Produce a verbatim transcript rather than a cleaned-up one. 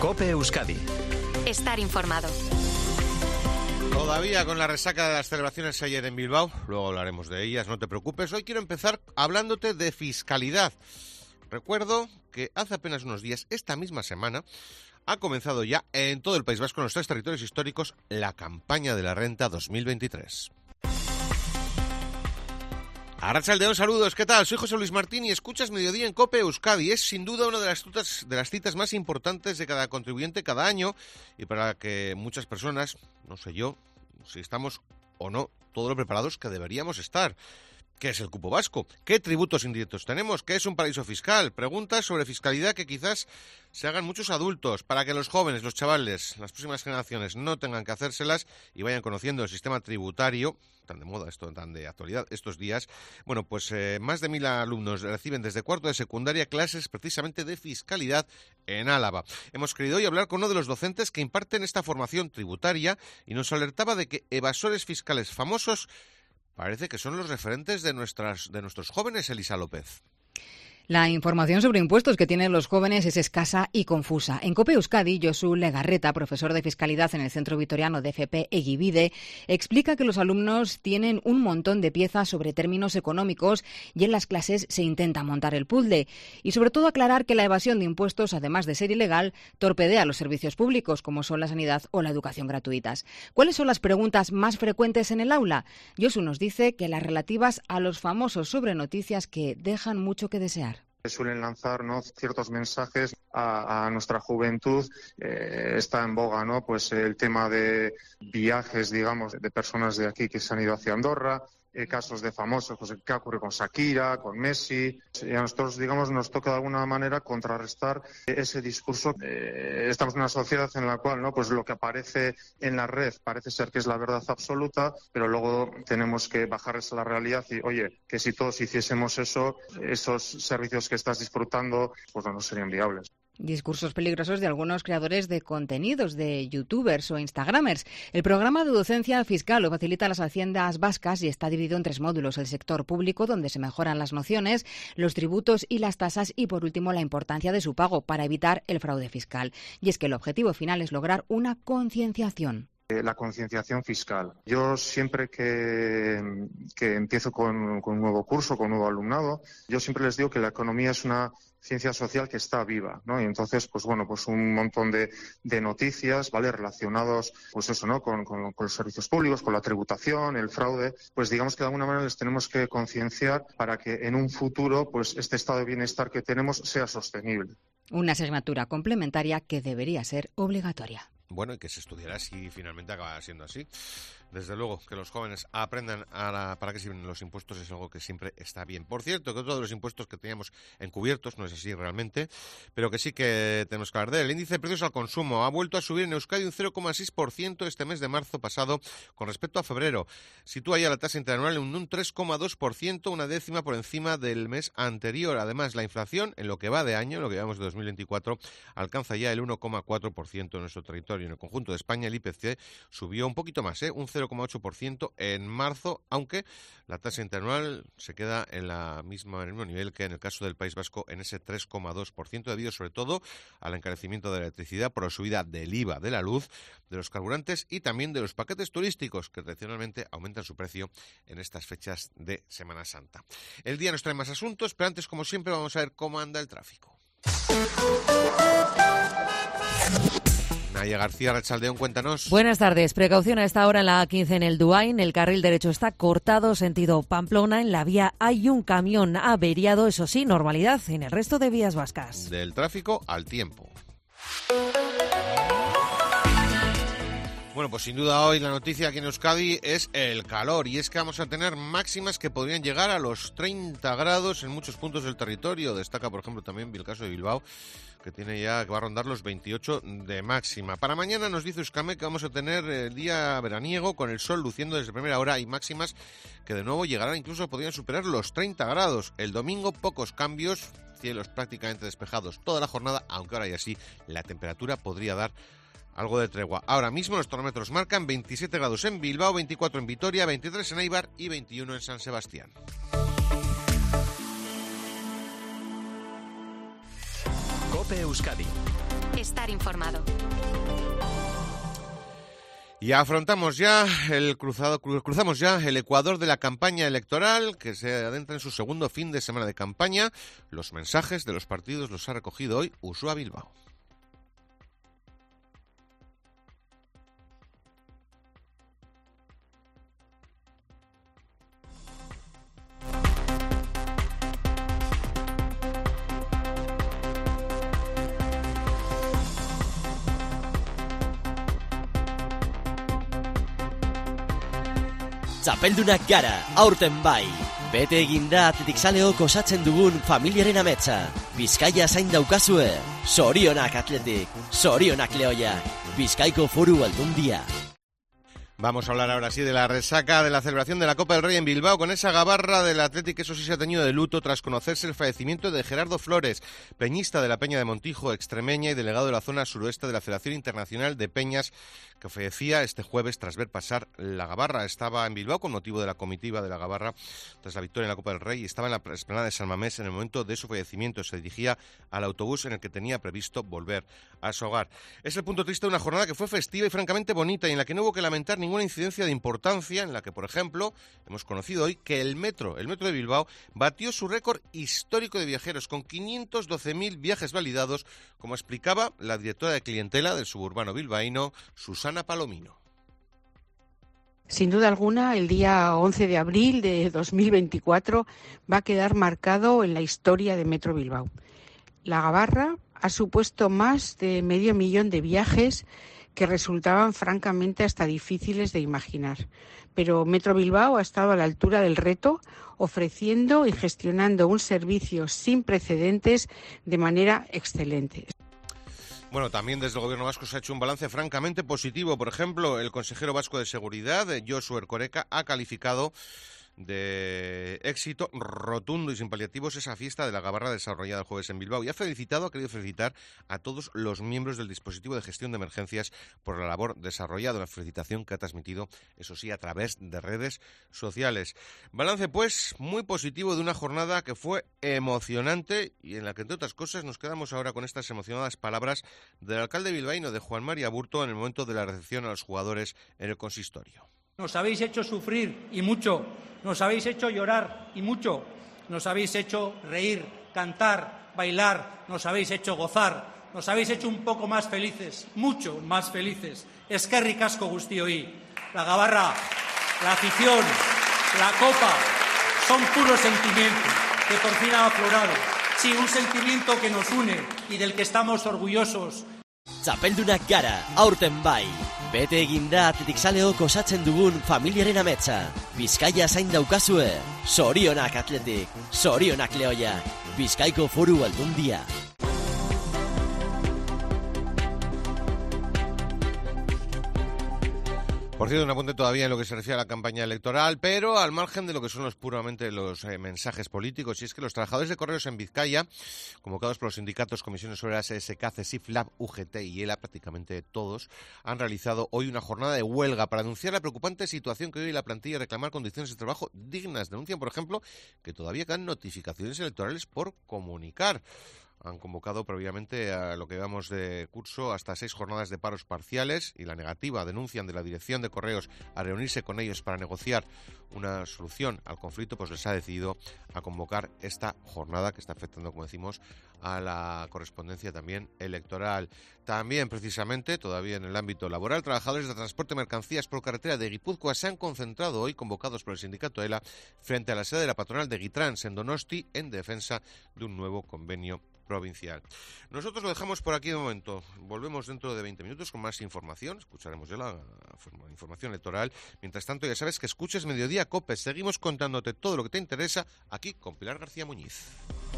COPE Euskadi. Estar informado. Todavía con la resaca de las celebraciones ayer en Bilbao, luego hablaremos de ellas, no te preocupes. Hoy quiero empezar hablándote de fiscalidad. Recuerdo que hace apenas unos días, esta misma semana, ha comenzado ya en todo el País Vasco, en los tres territorios históricos, la campaña de la renta dos mil veintitrés. Arratsaldeon, saludos, ¿qué tal? Soy José Luis Martín y escuchas Mediodía en COPE Euskadi. Es sin duda una de las, tutas, de las citas más importantes de cada contribuyente cada año y para que muchas personas, no sé yo, si estamos o no todo lo preparados que deberíamos estar. ¿Qué es el cupo vasco? ¿Qué tributos indirectos tenemos? ¿Qué es un paraíso fiscal? Preguntas sobre fiscalidad que quizás se hagan muchos adultos para que los jóvenes, los chavales, las próximas generaciones no tengan que hacérselas y vayan conociendo el sistema tributario, tan de moda esto, tan de actualidad estos días. Bueno, pues eh, más de mil alumnos reciben desde cuarto de secundaria clases precisamente de fiscalidad en Álava. Hemos querido hoy hablar con uno de los docentes que imparten esta formación tributaria y nos alertaba de que evasores fiscales famosos parece que son los referentes de nuestras de nuestros jóvenes, Elisa López. La información sobre impuestos que tienen los jóvenes es escasa y confusa. En COPE Euskadi, Josu Legarreta, profesor de Fiscalidad en el Centro Vitoriano de F P Egibide, explica que los alumnos tienen un montón de piezas sobre términos económicos y en las clases se intenta montar el puzzle. Y sobre todo aclarar que la evasión de impuestos, además de ser ilegal, torpedea los servicios públicos, como son la sanidad o la educación gratuitas. ¿Cuáles son las preguntas más frecuentes en el aula? Josu nos dice que las relativas a los famosos sobre noticias que dejan mucho que desear. Suelen lanzar, ¿no?, ciertos mensajes a, a nuestra juventud. Eh, está en boga, ¿no?, pues el tema de viajes, digamos, de personas de aquí que se han ido hacia Andorra, eh, casos de famosos, pues qué ocurre con Shakira, con Messi. Y a nosotros, digamos, nos toca de alguna manera contrarrestar ese discurso. Eh, estamos en una sociedad en la cual, ¿no?, pues lo que aparece en la red parece ser que es la verdad absoluta, pero luego tenemos que bajarles a la realidad y, oye, que si todos hiciésemos eso, esos servicios que estás disfrutando, pues no, no serían viables. Discursos peligrosos de algunos creadores de contenidos, de youtubers o instagramers. El programa de docencia fiscal lo facilita a las haciendas vascas y está dividido en tres módulos: el sector público, donde se mejoran las nociones, los tributos y las tasas, y por último la importancia de su pago para evitar el fraude fiscal. Y es que el objetivo final es lograr una concienciación. La concienciación fiscal. Yo siempre que, que empiezo con, con un nuevo curso, con un nuevo alumnado, yo siempre les digo que la economía es una ciencia social que está viva, ¿no? Y entonces, pues bueno, pues un montón de, de noticias, ¿vale?, relacionados, pues eso, ¿no?, con, con, con los servicios públicos, con la tributación, el fraude, pues digamos que de alguna manera les tenemos que concienciar para que en un futuro, pues este estado de bienestar que tenemos sea sostenible. Una asignatura complementaria que debería ser obligatoria. Bueno, y que se estudiará si finalmente acaba siendo así. Desde luego, que los jóvenes aprendan a la, para qué sirven los impuestos es algo que siempre está bien. Por cierto, que otro de los impuestos que teníamos encubiertos, no es así realmente, pero que sí que tenemos que hablar de él. El índice de precios al consumo ha vuelto a subir en Euskadi un cero coma seis por ciento este mes de marzo pasado con respecto a febrero. Sitúa ya la tasa interanual en un tres coma dos por ciento, una décima por encima del mes anterior. Además, la inflación, en lo que va de año, en lo que llevamos de dos mil veinticuatro, alcanza ya el uno coma cuatro por ciento en nuestro territorio. En el conjunto de España, el I P C subió un poquito más, ¿eh? un cero coma ocho por ciento en marzo, aunque la tasa interanual se queda en, la misma, en el mismo nivel que en el caso del País Vasco, en ese tres coma dos por ciento, debido sobre todo al encarecimiento de la electricidad por la subida del I V A de la luz, de los carburantes y también de los paquetes turísticos, que tradicionalmente aumentan su precio en estas fechas de Semana Santa. El día nos trae más asuntos, pero antes, como siempre, vamos a ver cómo anda el tráfico. Naya García, Arratsaldeon, cuéntanos. Buenas tardes. Precaución a esta hora en la A quince en el Duain. El carril derecho está cortado, sentido Pamplona. En la vía hay un camión averiado, eso sí, normalidad en el resto de vías vascas. Del tráfico al tiempo. Bueno, pues sin duda hoy la noticia aquí en Euskadi es el calor, y es que vamos a tener máximas que podrían llegar a los treinta grados en muchos puntos del territorio. Destaca, por ejemplo, también el caso de Bilbao, que tiene ya que va a rondar los veintiocho de máxima. Para mañana nos dice Euskame que vamos a tener el día veraniego con el sol luciendo desde primera hora y máximas que de nuevo llegarán, incluso podrían superar los treinta grados. El domingo pocos cambios, cielos prácticamente despejados toda la jornada, aunque ahora ya sí la temperatura podría dar algo de tregua. Ahora mismo los termómetros marcan veintisiete grados en Bilbao, veinticuatro en Vitoria, veintitrés en Eibar y veintiuno en San Sebastián. COPE COPE Euskadi. Estar informado. Y afrontamos ya el cruzado, cruzamos ya el ecuador de la campaña electoral, que se adentra en su segundo fin de semana de campaña. Los mensajes de los partidos los ha recogido hoy Uxue Bilbao. Txapeldunak gara, aurten bai. Bete egin da atletikzaleok osatzen dugun familiaren ametsa. Bizkaia zain daukazue. Zorionak atletik, zorionak lehoiak. Bizkaiko Foru Aldundia. Vamos a hablar ahora sí de la resaca de la celebración de la Copa del Rey en Bilbao con esa gabarra del Athletic, eso sí se ha teñido de luto tras conocerse el fallecimiento de Gerardo Flores, peñista de la Peña de Montijo, extremeña y delegado de la zona suroeste de la Federación Internacional de Peñas, que fallecía este jueves tras ver pasar la gabarra. Estaba en Bilbao con motivo de la comitiva de la gabarra tras la victoria en la Copa del Rey y estaba en la explanada de San Mamés en el momento de su fallecimiento. Se dirigía al autobús en el que tenía previsto volver a su hogar. Es el punto triste de una jornada que fue festiva y francamente bonita y en la que no hubo que lamentar ninguna incidencia de importancia, en la que, por ejemplo, hemos conocido hoy que el metro, el metro de Bilbao, batió su récord histórico de viajeros con quinientos doce mil viajes validados, como explicaba la directora de clientela del suburbano bilbaíno, Susana Palomino. Sin duda alguna, el día once de abril de dos mil veinticuatro va a quedar marcado en la historia de Metro Bilbao. La gabarra ha supuesto más de medio millón de viajes que resultaban francamente hasta difíciles de imaginar. Pero Metro Bilbao ha estado a la altura del reto, ofreciendo y gestionando un servicio sin precedentes de manera excelente. Bueno, también desde el Gobierno vasco se ha hecho un balance francamente positivo. Por ejemplo, el consejero vasco de Seguridad, Josu Erkoreka, ha calificado de éxito rotundo y sin paliativos esa fiesta de la gabarra desarrollada el jueves en Bilbao y ha felicitado, ha querido felicitar a todos los miembros del dispositivo de gestión de emergencias por la labor desarrollada, una felicitación que ha transmitido, eso sí, a través de redes sociales. Balance, pues, muy positivo de una jornada que fue emocionante y en la que, entre otras cosas, nos quedamos ahora con estas emocionadas palabras del alcalde bilbaíno, de Juan Mari Aburto, en el momento de la recepción a los jugadores en el consistorio. Nos habéis hecho sufrir y mucho, nos habéis hecho llorar y mucho, nos habéis hecho reír, cantar, bailar, nos habéis hecho gozar, nos habéis hecho un poco más felices, mucho más felices. Eskerrik asko guztioi. La gabarra, la afición, la copa, son puros sentimientos que por fin han aflorado. Sí, un sentimiento que nos une y del que estamos orgullosos. Txapeldunak gara, aurten bai. Bete egin da atletikzaleok osatzen dugun familiaren ametsa. Bizkaia zain daukazue. Zorionak atletik, zorionak lehoiak. Bizkaiko Foru Aldundia. Por cierto, un apunte todavía en lo que se refiere a la campaña electoral, pero al margen de lo que son los puramente los eh, mensajes políticos, y es que los trabajadores de correos en Vizcaya, convocados por los sindicatos, comisiones obreras, E S K, CESIF, Lab, U G T y ELA, prácticamente todos, han realizado hoy una jornada de huelga para denunciar la preocupante situación que vive la plantilla y reclamar condiciones de trabajo dignas. Denuncian, por ejemplo, que todavía quedan notificaciones electorales por comunicar. Han convocado previamente a lo que llevamos de curso hasta seis jornadas de paros parciales y la negativa, denuncian, de la dirección de correos a reunirse con ellos para negociar una solución al conflicto, pues les ha decidido a convocar esta jornada que está afectando, como decimos, a la correspondencia también electoral. También, precisamente, todavía en el ámbito laboral, trabajadores de transporte de mercancías por carretera de Guipúzcoa se han concentrado hoy, convocados por el sindicato ELA, frente a la sede de la patronal de Guitrans en Donosti, en defensa de un nuevo convenio provincial. Nosotros lo dejamos por aquí de momento. Volvemos dentro de veinte minutos con más información. Escucharemos ya la información electoral. Mientras tanto, ya sabes que escuches Mediodía COPE. Seguimos contándote todo lo que te interesa aquí con Pilar García Muñiz.